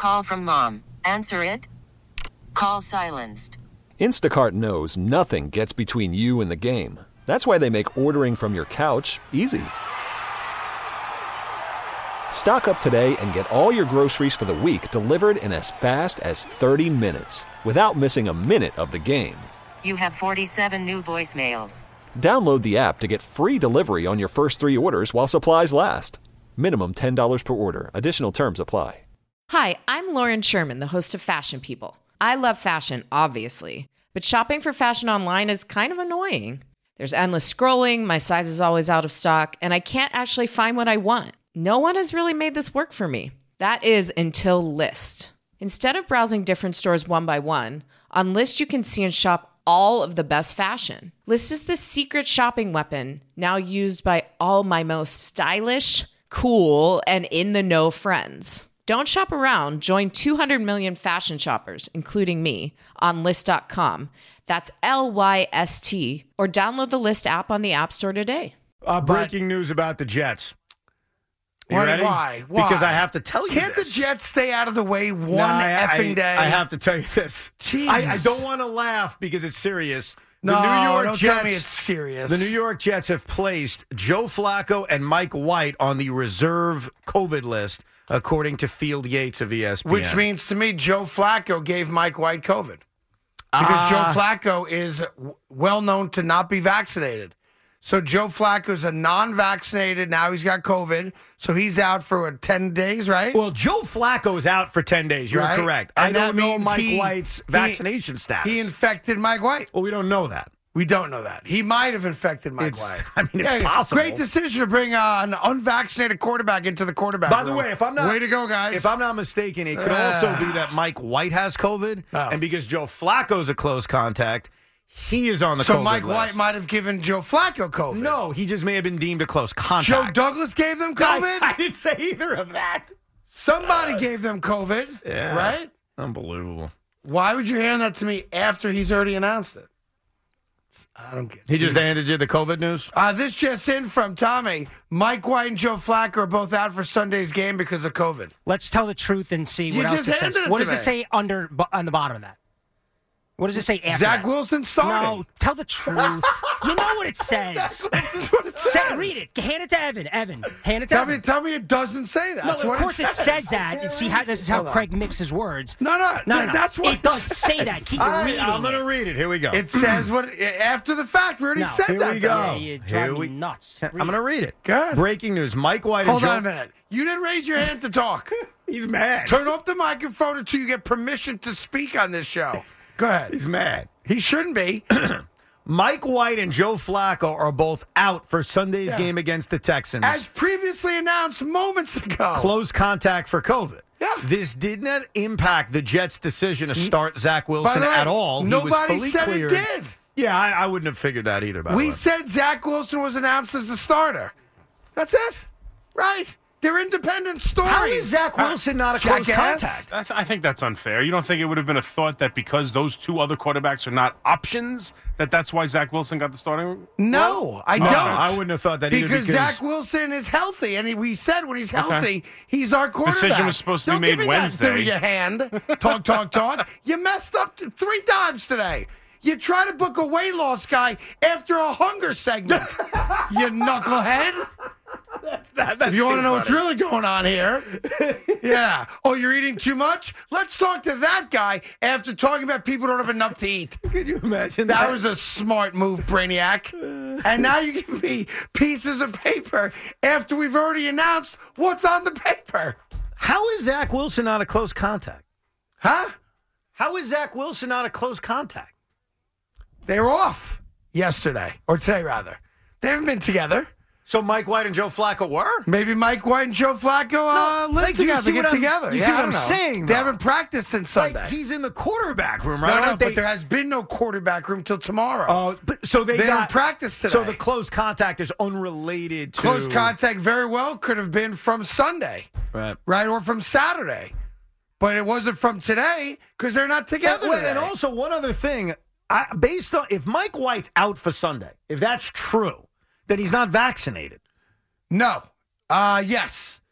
Call from mom. Answer it. Call silenced. Instacart knows nothing gets between you and the game. That's why they make ordering from your couch easy. Stock up today and get all your groceries for the week delivered in as fast as 30 minutes without missing a minute of the game. You have 47 new voicemails. Download the app to get free delivery on your first 3 orders while supplies last. Minimum $10 per order. Additional terms apply. Hi, I'm Lauren Sherman, the host of Fashion People. I love fashion, obviously, but shopping for fashion online is kind of annoying. There's endless scrolling, my size is always out of stock, and I can't actually find what I want. No one has really made this work for me. That is until Lyst. Instead of browsing different stores one by one, on Lyst you can see and shop all of the best fashion. Lyst is the secret shopping weapon now used by all my most stylish, cool, and in-the-know friends. Don't shop around. Join 200 million fashion shoppers, including me, on Lyst.com. That's Lyst, or download the Lyst app on the App Store today. Breaking news about the Jets. You ready? Why? Because I have to tell you Can't this. the Jets stay out of the way effing day? I have to tell you this. Jesus. I don't want to laugh because it's serious. No, don't Jets, tell me it's serious. The New York Jets have placed Joe Flacco and Mike White on the reserve COVID list, according to Field Yates of ESPN. Which means to me, Joe Flacco gave Mike White COVID. Because Joe Flacco is well known to not be vaccinated. So Joe Flacco's a non-vaccinated. Now he's got COVID. So he's out for 10 days, right? Well, Joe Flacco's out for 10 days. You're correct. And I don't know Mike White's vaccination status. He infected Mike White. Well, we don't know that. We don't know that. He might have infected Mike White. I mean, it's possible. Great decision to bring an unvaccinated quarterback into the quarterback By the room. way, if I'm not... Way to go, guys. If I'm not mistaken, it could also be that Mike White has COVID, and because Joe Flacco's a close contact, he is on the COVID So Mike list. White might have given Joe Flacco COVID. No, he just may have been deemed a close contact. Joe Douglas gave them COVID? I didn't say either of that. Somebody gave them COVID, right? Unbelievable. Why would you hand that to me after he's already announced it? I don't get it. He just handed you the COVID news? This just in from Tommy. Mike White and Joe Flacco are both out for Sunday's game because of COVID. Let's tell the truth and see You what else just it says. handed it What to does it me. say on the bottom of that? What does it say after Zach that? Wilson starting. No, tell the truth. You know what it says. What it says. Read it. Hand it to Evan. Evan, hand it to Evan. Tell me it doesn't say that. No, That's of what course it says. says that. And see how this is how Craig mixes words. No. That's what it does say that. Keep reading. I'm going to read it. Here we go. It says what after the fact. We already said Here that. we go. Yeah, you drive me nuts. I'm going to read it. Good. Breaking news. Mike White Hold and Joe... on a minute. You didn't raise your hand to talk. He's mad. Turn off the microphone until you get permission to speak on this show. Go ahead. He's mad. He shouldn't be. Mike White and Joe Flacco are both out for Sunday's game against the Texans. As previously announced moments ago. Close contact for COVID. Yeah. This did not impact the Jets' decision to start Zach By Wilson the way, at all. nobody he was fully said cleared. it did. Yeah, I wouldn't have figured that either, by the way. We said Zach Wilson was announced as the starter. That's it. Right. They're independent stories. How is Zach Wilson not a close Jackass? contact? I think that's unfair. You don't think it would have been a thought that because those two other quarterbacks are not options, that's why Zach Wilson got the starting? No, I don't. I wouldn't have thought that either because Zach Wilson is healthy, and we said when he's healthy, he's our quarterback. Decision was supposed to be Don't made give me Wednesday. That through your hand. Talk. You messed up 3 times today. You try to book a weight loss guy after a hunger segment. You knucklehead. That's If you want to know what's funny. really going on here. Yeah. Oh, you're eating too much? Let's talk to that guy after talking about people who don't have enough to eat. Could you imagine That was a smart move, Brainiac. And now you give me pieces of paper after we've already announced what's on the paper. How is Zach Wilson not a close contact? Huh? How is Zach Wilson not a close contact? They were off yesterday, or today, rather. They haven't been together. So Mike White and Joe Flacco were? Maybe Mike White and Joe Flacco live like, do you together, see get what I'm- together. you Yeah, see I what don't I'm know. saying, They though? haven't practiced since Sunday. Like, he's in the quarterback room, right? no, Aren't they- but there has been no quarterback room till tomorrow. Oh, but so they They got haven't practiced today. So the close contact is unrelated to Close contact very well could have been from Sunday, right? or from Saturday. But it wasn't from today because they're not together today. And also one other thing, based on if Mike White's out for Sunday, if that's true, then he's not vaccinated. No. Yes.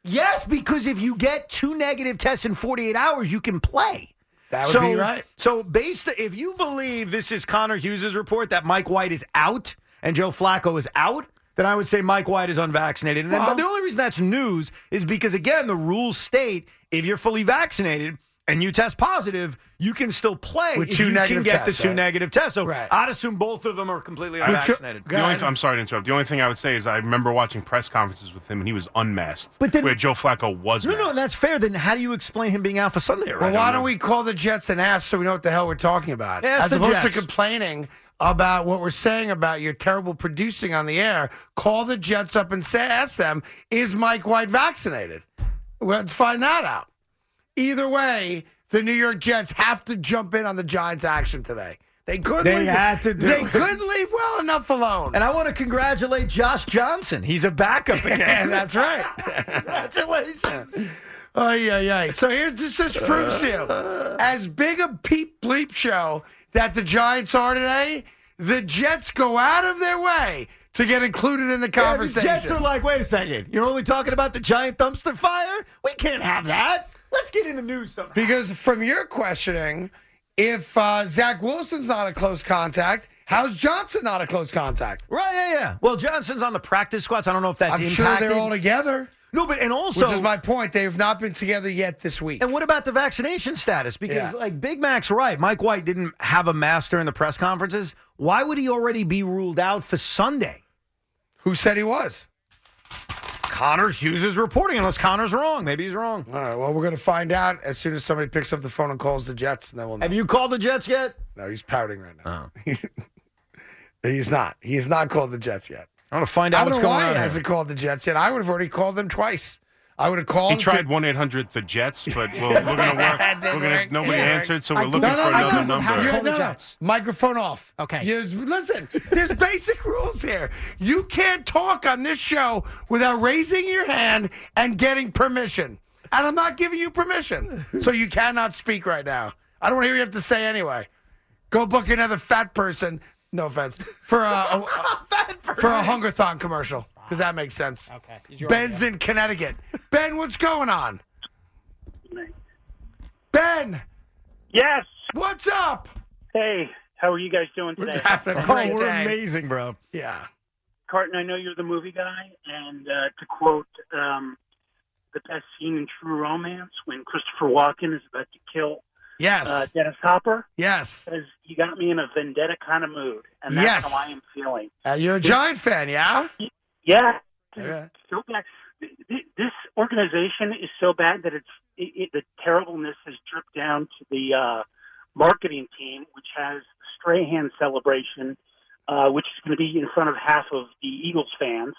Yes, because if you get 2 negative tests in 48 hours, you can play. That would be right. So if you believe this is Connor Hughes' report that Mike White is out and Joe Flacco is out, then I would say Mike White is unvaccinated. And but the only reason that's news is because, again, the rules state if you're fully vaccinated and you test positive, you can still play with if 2 you negative can get tests, the 2 right? negative tests. So Right. I'd assume both of them are completely unvaccinated. I'm sorry to interrupt. The only thing I would say is I remember watching press conferences with him, and he was unmasked. But then- where Joe Flacco was masked. No, that's fair. Then how do you explain him being out for Sunday? Well, why don't we call the Jets and ask so we know what the hell we're talking about? Ask As the opposed Jets. to complaining about what we're saying about your terrible producing on the air, call the Jets up and ask them, is Mike White vaccinated? Let's find that out. Either way, the New York Jets have to jump in on the Giants' action today. They couldn't They leave, had to do They it. couldn't leave well enough alone. And I want to congratulate Josh Johnson. He's a backup again. That's right. Congratulations. Oh, yeah. So here's this proves to you. As big a peep bleep show that the Giants are today, the Jets go out of their way to get included in the conversation. Yeah, the Jets are like, wait a second. You're only talking about the giant dumpster fire? We can't have that. Let's get in the news somehow. Because from your questioning, if Zach Wilson's not a close contact, how's Johnson not a close contact? Right, yeah. Well, Johnson's on the practice squad, so I don't know if that's I'm impacted. sure they're all together. No, but and also, Which is my point. They have not been together yet this week. and what about the vaccination status? Because, Yeah. like, Big Mac's right. Mike White didn't have a mask during the press conferences. Why would he already be ruled out for Sunday? Who said he was? Connor Hughes is reporting, unless Connor's wrong. Maybe he's wrong. All right, well, we're going to find out as soon as somebody picks up the phone and calls the Jets, and then we'll know. Have you called the Jets yet? No, he's pouting right now. He's not. He has not called the Jets yet. I want to find I out don't what's know going why on he here. hasn't called the Jets yet. I would have already called them twice. I would have called. He tried 1-800 the Jets, but we're going to work. Nobody answered, so we're looking Googled for it. I another Googled number. how to Yeah, call the no. Jets. Microphone off. Okay. Listen, there's basic rules here. You can't talk on this show without raising your hand and getting permission. And I'm not giving you permission. So you cannot speak right now. I don't want to hear what you have to say anyway. Go book another fat person. No offense. For a Hungerthon commercial. Because that makes sense. Okay. Is your Ben's in Connecticut. Ben, what's going on? Ben, Yes. what's up? Hey, how are you guys doing We're today? having a Oh, great we're day. amazing, bro. Yeah. Carton, I know you're the movie guy, and to quote the best scene in True Romance, when Christopher Walken is about to kill Yes. Dennis Hopper, Yes. says, you got me in a vendetta kind of mood, and that's Yes. how I am feeling. You're a Giant fan, yeah? Yeah. Okay. So bad. This organization is so bad that the terribleness has dripped down to the marketing team, which has the Strahan celebration, which is going to be in front of half of the Eagles fans.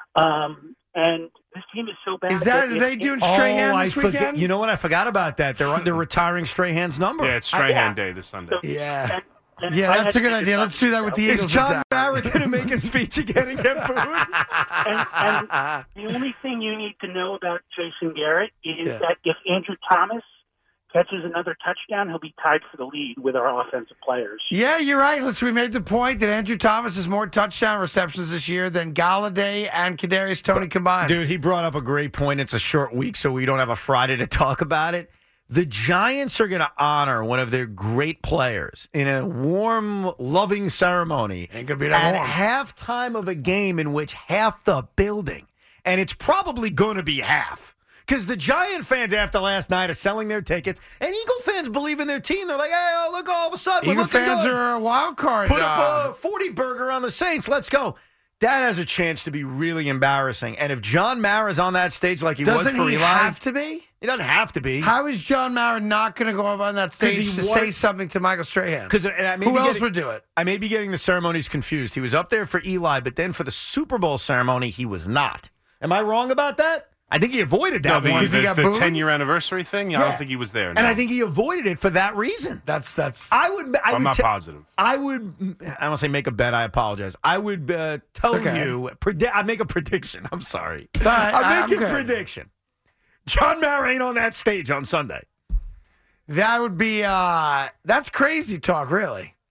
And this team is so bad. Is that, are they doing Strahan I this forget. weekend? You know what? I forgot about that. They're retiring Strahan's number. Yeah, it's Strahan Day this Sunday. Yeah. And Yeah, I that's had a good to idea. Let's do that with the Is Eagles. John Mara going to make a speech again and get food? And the only thing you need to know about Jason Garrett is Yeah. that if Andrew Thomas catches another touchdown, he'll be tied for the lead with our offensive players. Yeah, you're right. Listen, we made the point that Andrew Thomas has more touchdown receptions this year than Galladay and Kadarius Toney combined. Dude, he brought up a great point. It's a short week, so we don't have a Friday to talk about it. The Giants are going to honor one of their great players in a warm, loving ceremony Ain't gonna be that at warm. halftime of a game in which half the building, and it's probably going to be half, because the Giant fans after last night are selling their tickets, and Eagle fans believe in their team. They're like, hey, oh, look, all of a sudden, Eagle we're looking fans good. are a wild card. Put up a 40 burger on the Saints. Let's go. That has a chance to be really embarrassing. And if John Mara's on that stage like he Doesn't was for he Eli, have to be? he doesn't have to be. How is John Mara not going to go up on that stage he to won- say something to Michael Strahan? Because Who else would do it? I may be getting the ceremonies confused. He was up there for Eli, but then for the Super Bowl ceremony, he was not. Am I wrong about that? I think he avoided No, that one. he got the booed? 10-year anniversary thing, I Yeah. don't think he was there. And no. I think he avoided it for that reason. That's. I'm not positive. I don't say make a bet. I apologize. I would tell okay. you. I make a prediction. I'm sorry. all right. I'm I'm making a good. prediction. John Mara ain't on that stage on Sunday. That would be. That's crazy talk, really.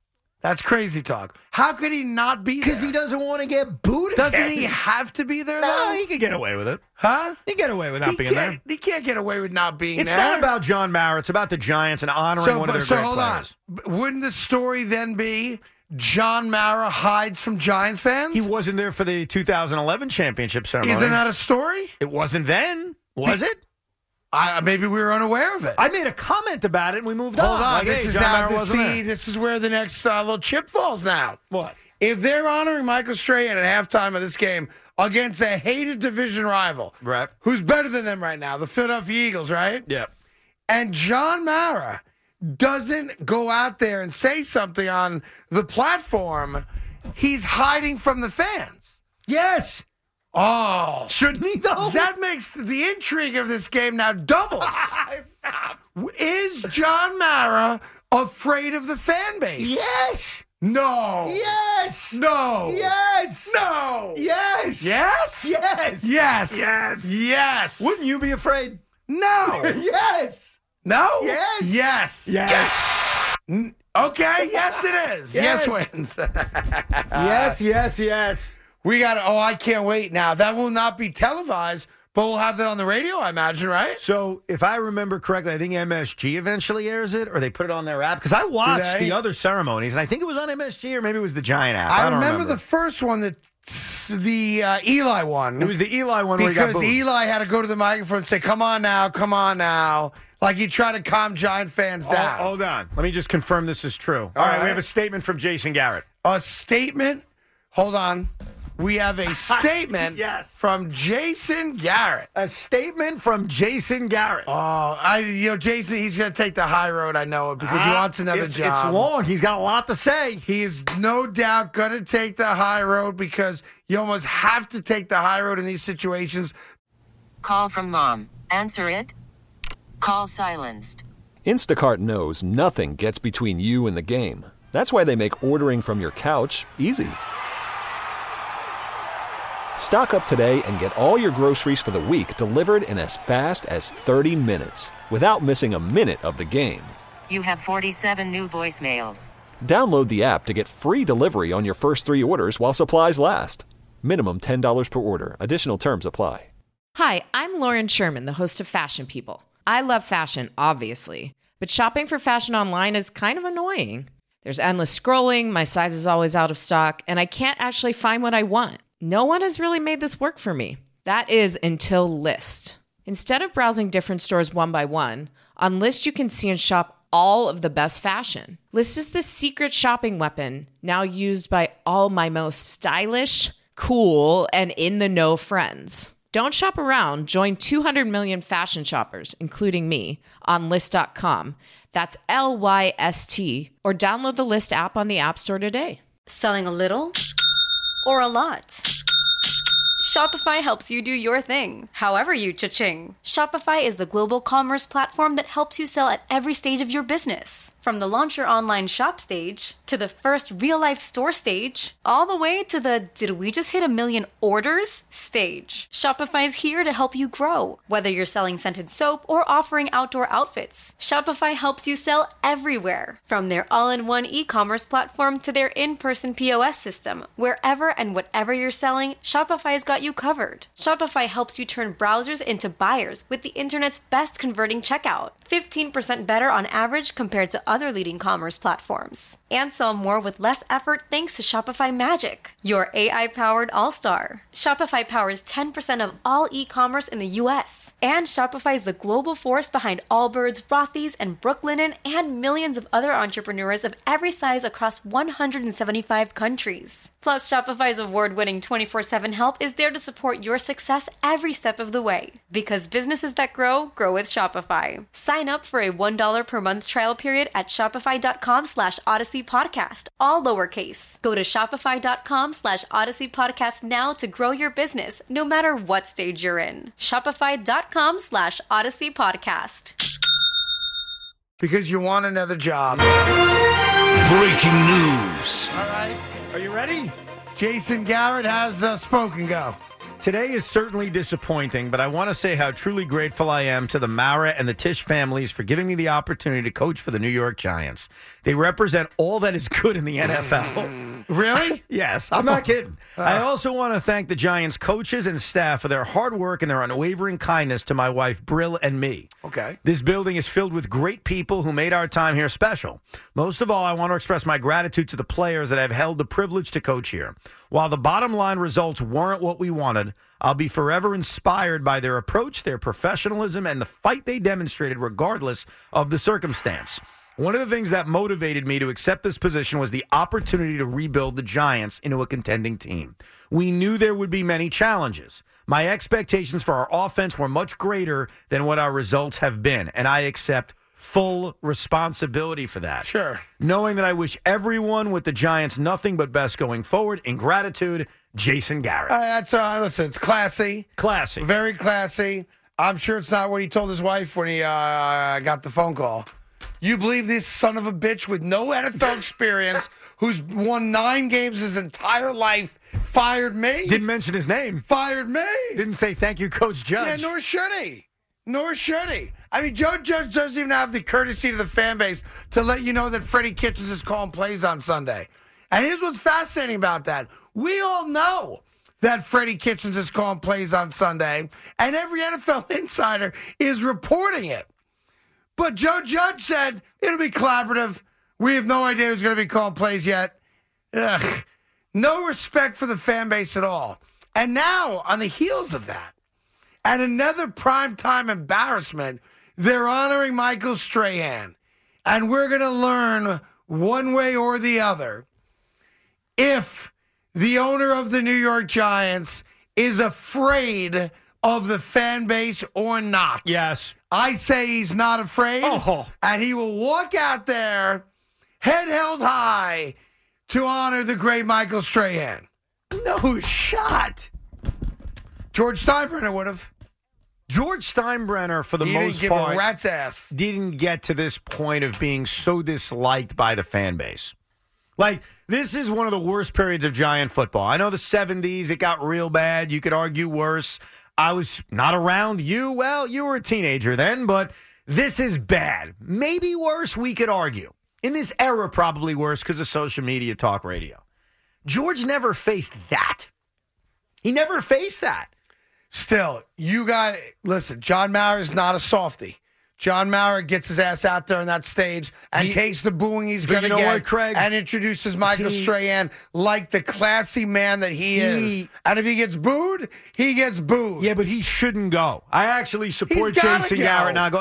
That's crazy talk. How could he not be there? Because he doesn't want to get booed Doesn't again. he have to be there, No, though? he can get away with it. Huh? He can get away with not being there. He can't get away with not being It's there. not about John Mara. It's about the Giants and honoring one of their great hold players. on. Wouldn't the story then be John Mara hides from Giants fans? He wasn't there for the 2011 championship ceremony. Isn't that a story? It wasn't then, was it? Maybe we were unaware of it. I made a comment about it and we moved Hold on. Like, This hey, is John now Mara the wasn't there. This is where the next little chip falls now. What? If they're honoring Michael Strahan at halftime of this game against a hated division rival, Right. who's better than them right now, the Philadelphia Eagles, right? Yeah. And John Mara doesn't go out there and say something on the platform, he's hiding from the fans. Yes. Oh. Shouldn't he, though? That makes the intrigue of this game now doubles. Stop. Is John Mara afraid of the fan base? Yes. No. Yes. No. Yes. No. Yes. Yes? Yes. Yes. Yes. Yes. Wouldn't you be afraid? No. Yes. No? Yes. Yes. Yes. Okay, yes it is. Yes. Yes wins. Yes. We got to, I can't wait now. That will not be televised, but we'll have that on the radio, I imagine, right? So, if I remember correctly, I think MSG eventually airs it, or they put it on their app. Because I watched the other ceremonies, and I think it was on MSG, or maybe it was the Giant app. I don't remember the first one, the Eli one. It was the Eli one where he got because booed. Eli had to go to the microphone and say, come on now. Like he tried to calm Giant fans down. Hold on. Let me just confirm this is true. All right, we have a statement from Jason Garrett. A statement? Hold on. We have a statement from Jason Garrett. A statement from Jason Garrett. Jason, he's going to take the high road, I know it, because he wants another job. It's long. He's got a lot to say. He is no doubt going to take the high road because you almost have to take the high road in these situations. Call from mom. Answer it. Call silenced. Instacart knows nothing gets between you and the game. That's why they make ordering from your couch easy. Stock up today and get all your groceries for the week delivered in as fast as 30 minutes without missing a minute of the game. You have 47 new voicemails. Download the app to get free delivery on your first 3 orders while supplies last. Minimum $10 per order. Additional terms apply. Hi, I'm Lauren Sherman, the host of Fashion People. I love fashion, obviously, but shopping for fashion online is kind of annoying. There's endless scrolling, my size is always out of stock, and I can't actually find what I want. No one has really made this work for me. That is until Lyst. Instead of browsing different stores one by one, on Lyst you can see and shop all of the best fashion. Lyst is the secret shopping weapon now used by all my most stylish, cool, and in-the-know friends. Don't shop around. Join 200 million fashion shoppers, including me, on Lyst.com. That's LYST. Or download the Lyst app on the App Store today. Selling a little or a lot? Shopify helps you do your thing, however you cha-ching. Shopify is the global commerce platform that helps you sell at every stage of your business. From the launch your online shop stage, to the first real-life store stage, all the way to the did we just hit 1 million orders stage. Shopify's here to help you grow. Whether you're selling scented soap or offering outdoor outfits, Shopify helps you sell everywhere. From their all-in-one e-commerce platform to their in-person POS system. Wherever and whatever you're selling, Shopify's got you covered. Shopify helps you turn browsers into buyers with the internet's best converting checkout. 15% better on average compared to other leading commerce platforms. And sell more with less effort thanks to Shopify Magic, your AI-powered all-star. Shopify powers 10% of all e-commerce in the US. And Shopify is the global force behind Allbirds, Rothy's, and Brooklinen, and millions of other entrepreneurs of every size across 175 countries. Plus, Shopify's award-winning 24/7 help is there to support your success every step of the way. Because businesses that grow with Shopify. Sign up for a $1 per month trial period at shopify.com/Odyssey Podcast, all lowercase. Go to shopify.com/Odyssey Podcast now to grow your business, no matter what stage you're in. Shopify.com/Odyssey Podcast. Because you want another job. Breaking news. All right. Are you ready? Jason Garrett has spoken. Go. Today is certainly disappointing, but I want to say how truly grateful I am to the Mara and the Tisch families for giving me the opportunity to coach for the New York Giants. They represent all that is good in the NFL. Really? Yes, I'm not kidding. I also want to thank the Giants coaches and staff for their hard work and their unwavering kindness to my wife, Brill, and me. Okay. This building is filled with great people who made our time here special. Most of all, I want to express my gratitude to the players that I've held the privilege to coach here. While the bottom line results weren't what we wanted, I'll be forever inspired by their approach, their professionalism, and the fight they demonstrated regardless of the circumstance. One of the things that motivated me to accept this position was the opportunity to rebuild the Giants into a contending team. We knew there would be many challenges. My expectations for our offense were much greater than what our results have been, and I accept full responsibility for that. Sure. Knowing that I wish everyone with the Giants nothing but best going forward. In gratitude, Jason Garrett. Listen, it's classy. Classy. Very classy. I'm sure it's not what he told his wife when he got the phone call. You believe this son of a bitch with no NFL experience, who's won 9 games his entire life, fired me? Didn't mention his name. Fired me. Didn't say thank you, Coach Judge. Yeah, nor should he. Nor should he. I mean, Joe Judge doesn't even have the courtesy to the fan base to let you know that Freddie Kitchens is calling plays on Sunday. And here's what's fascinating about that. We all know that Freddie Kitchens is calling plays on Sunday, and every NFL insider is reporting it. But Joe Judge said it'll be collaborative. We have no idea who's going to be calling plays yet. Ugh. No respect for the fan base at all. And now, on the heels of that, and another primetime embarrassment, they're honoring Michael Strahan. And we're going to learn one way or the other if the owner of the New York Giants is afraid of the fan base or not. Yes. I say he's not afraid. Oh. And he will walk out there, head held high, to honor the great Michael Strahan. No shot. George Steinbrenner would have. George Steinbrenner, for the He most didn't part, give a rat's ass. didn't get to this point of being so disliked by the fan base. Like, this is one of the worst periods of Giant football. I know the 70s, it got real bad. You could argue worse. I was not around you. Well, you were a teenager then, but this is bad. Maybe worse, we could argue. In this era, probably worse because of social media, talk radio. George never faced that. He never faced that. Still, listen, John Maurer is not a softie. John Maurer gets his ass out there on that stage and takes the booing he's going to get, what, Craig? And introduces Michael Strahan like the classy man that he is. And if he gets booed, he gets booed. Yeah, but he shouldn't go. I actually support John Maurer not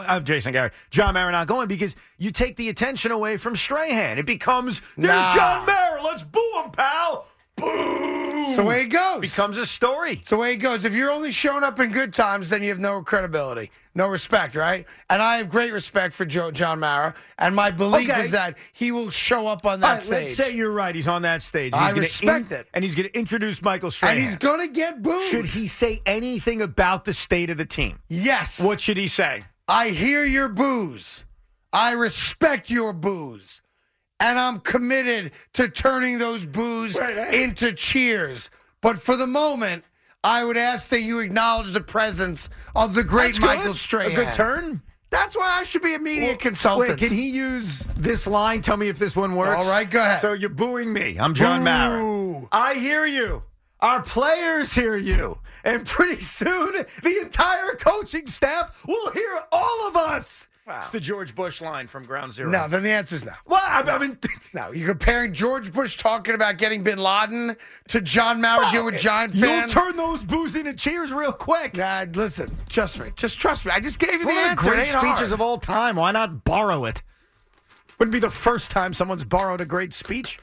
going because you take the attention away from Strahan. It becomes, there's John Maurer, let's boo him, pal. Boo! It's the way it goes. Becomes a story. It's the way it goes. If you're only showing up in good times, then you have no credibility, no respect, right? And I have great respect for John Maurer, and my belief is that he will show up on that stage. Let's say you're right. He's on that stage. I respect it. And he's going to introduce Michael Strahan. And he's going to get booed. Should he say anything about the state of the team? Yes. What should he say? I hear your boos. I respect your boos. And I'm committed to turning those boos into cheers. But for the moment, I would ask that you acknowledge the presence of the great Michael Strahan. A good turn? That's why I should be a media consultant. Wait, can he use this line? Tell me if this one works. All right, go ahead. So you're booing me. I'm John Maurer. I hear you. Our players hear you. And pretty soon, the entire coaching staff will hear all of us. Wow. It's the George Bush line from Ground Zero. No, then the answer's no. Well, I mean, no, you're comparing George Bush talking about getting bin Laden to John Maurer dealing with Giant fans. You'll turn those boos into cheers real quick. Nah, listen, trust me. Just trust me. I just gave you the answer. Great speeches of all time. Why not borrow it? Wouldn't be the first time someone's borrowed a great speech.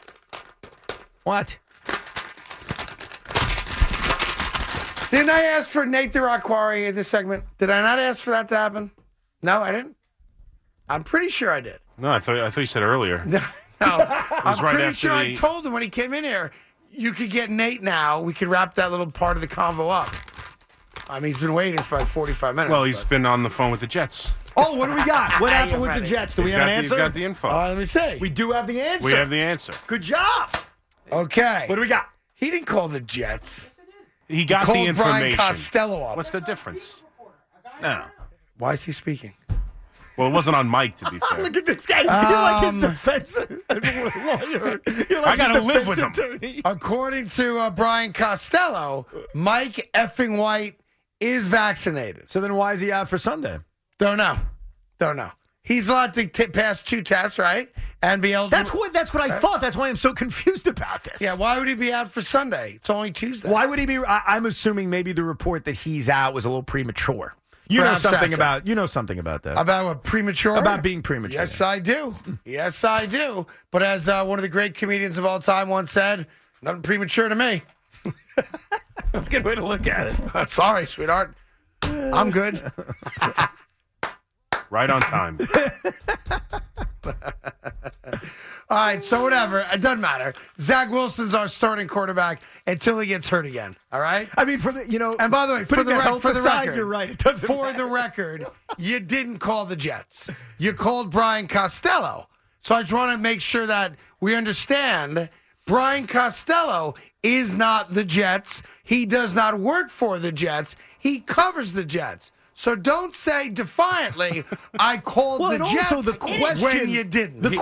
What? Didn't I ask for Nate the Rockwari in this segment? Did I not ask for that to happen? No, I didn't. I'm pretty sure I did. No, I thought you said earlier. No, I'm right pretty sure I told him when he came in here, you could get Nate now. We could wrap that little part of the convo up. I mean, he's been waiting for like 45 minutes. Well, he's been on the phone with the Jets. Oh, what do we got? What happened with the Jets? Do we have an answer? He's got the info. Let me see. We do have the answer. We have the answer. Good job. Okay. What do we got? He didn't call the Jets. He got the called information. Brian Costello up. What's the difference? No. Why is he speaking? Well, it wasn't on mic, to be fair. Look at this guy. You're like his defense lawyer. You're like I got to his live with him. attorney. According to Brian Costello, Mike effing White is vaccinated. So then why is he out for Sunday? Don't know. He's allowed to pass 2 tests, right? And be eligible. That's what I thought. That's why I'm so confused about this. Yeah, why would he be out for Sunday? It's only Tuesday. Why would he be? I'm assuming maybe the report that he's out was a little premature. You know Perhaps something that's about that. About what, premature? About being premature. Yes, I do. Yes, I do. But as one of the great comedians of all time once said, nothing premature to me. That's a good way to look at it. Sorry, sweetheart. I'm good. Right on time. All right, so whatever. It doesn't matter. Zach Wilson's our starting quarterback until he gets hurt again. All right? I mean, for the And by the way, for the record, you're right. It doesn't for matter. the record, you didn't call the Jets. You called Brian Costello. So I just want to make sure that we understand Brian Costello is not the Jets. He does not work for the Jets. He covers the Jets. So don't say defiantly, I called Well, the and Jets also the question, when you didn't. The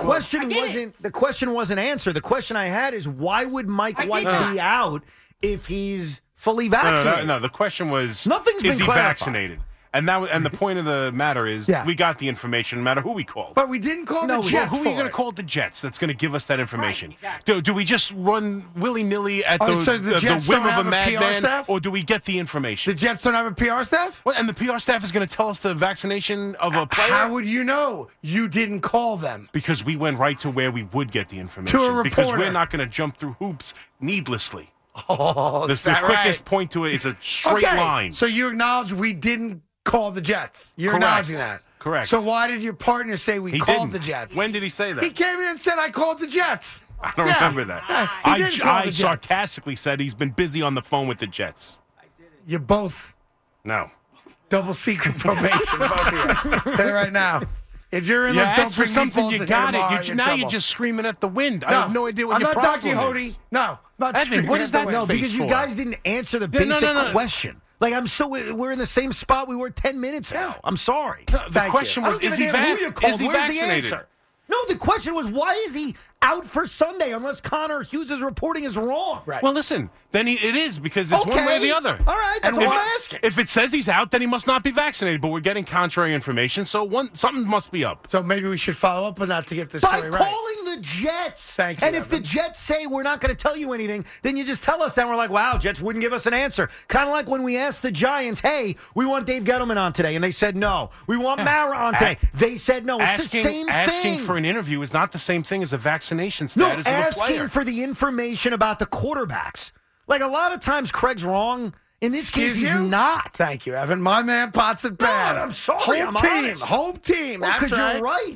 question wasn't answered. The question I had is why would Mike White be out if he's fully vaccinated? No. The question was, Nothing's been is he clarified. vaccinated? And the point of the matter is, we got the information no matter who we called. But we didn't call the Well, Jets. who are you going to call at the Jets that's going to give us that information? Right, exactly. Do we just run willy-nilly at so the Jets whim don't of have a a PR madman, staff? or do we get the information? The Jets don't have a PR staff? Well, and the PR staff is going to tell us the vaccination of a player? How would you know? You didn't call them. Because we went right to where we would get the information. To a reporter. Because we're not going to jump through hoops needlessly. Oh, The quickest point to it is a straight line. So you acknowledge we didn't call the Jets. You're Correct. acknowledging that. Correct. So why did your partner say we He called didn't. the Jets? When did he say that? He came in and said, I called the Jets. I don't remember that. He didn't call I the Jets. sarcastically said he's been busy on the phone with the Jets. You're both No. double secret probation, both of you. Tell you right now. If you're in You this, don't asked for bring something, meatballs you in here got tomorrow, it. you're Now in you're trouble. just screaming at the wind. I have no idea what I'm your not problem Don Quixote. is. No, not Evan, screaming what at is the that wind. No, face because you for? guys didn't answer the Yeah, basic no. question. Like we're in the same spot we were 10 minutes ago. I'm sorry. The question was, is he vaccinated? Where's the answer? No, the question was, why is he out for Sunday unless Connor Hughes' reporting is wrong? Right. Well, listen, then it is because it's one way or the other. All right, that's all I'm asking. If it says he's out, then he must not be vaccinated. But we're getting contrary information, so something must be up. So maybe we should follow up on that to get this By story right. calling the Jets. Thank you, And if the Evan. Jets say we're not going to tell you anything, then you just tell us that. And we're like, wow, Jets wouldn't give us an answer. Kind of like when we asked the Giants, hey, we want Dave Gettleman on today. And they said no. We want Mara on today. They said no. It's the same thing. Asking for an interview is not the same thing as a vaccination No, status of a player. asking for the information about the quarterbacks. Like a lot of times Craig's wrong. In this case, he's not. Thank you, Evan. My man Potts it bad. I'm sorry, Home I'm team. honest. Home team. Well, That's because you're right.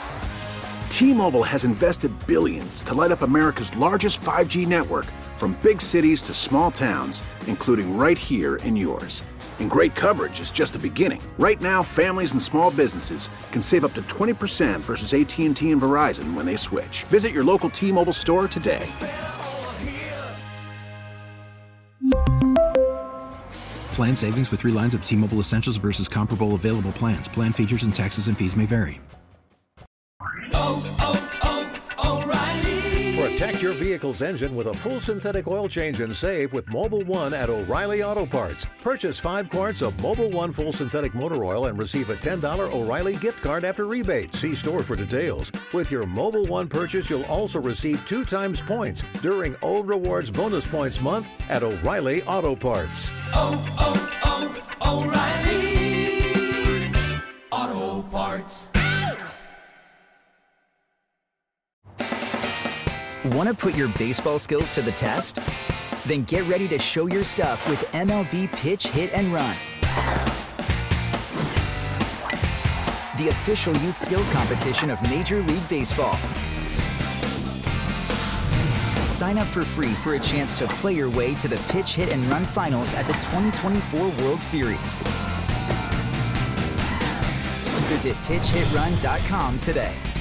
T-Mobile has invested billions to light up America's largest 5G network, from big cities to small towns, including right here in yours. And great coverage is just the beginning. Right now, families and small businesses can save up to 20% versus AT&T and Verizon when they switch. Visit your local T-Mobile store today. Plan savings with 3 lines of T-Mobile Essentials versus comparable available plans. Plan features and taxes and fees may vary. Protect your vehicle's engine with a full synthetic oil change and save with Mobile One at O'Reilly Auto Parts. Purchase 5 quarts of Mobile One full synthetic motor oil and receive a $10 O'Reilly gift card after rebate. See store for details. With your Mobile One purchase, you'll also receive 2 times points during O Rewards Bonus Points Month at O'Reilly Auto Parts. O'Reilly Auto Parts. Want to put your baseball skills to the test? Then get ready to show your stuff with MLB Pitch, Hit, and Run. The official youth skills competition of Major League Baseball. Sign up for free for a chance to play your way to the Pitch, Hit, and Run finals at the 2024 World Series. Visit PitchHitRun.com today.